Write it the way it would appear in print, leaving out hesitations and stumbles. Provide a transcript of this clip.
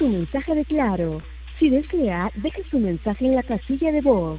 mensaje de Claro. Si desea, deje su mensaje en la casilla de voz.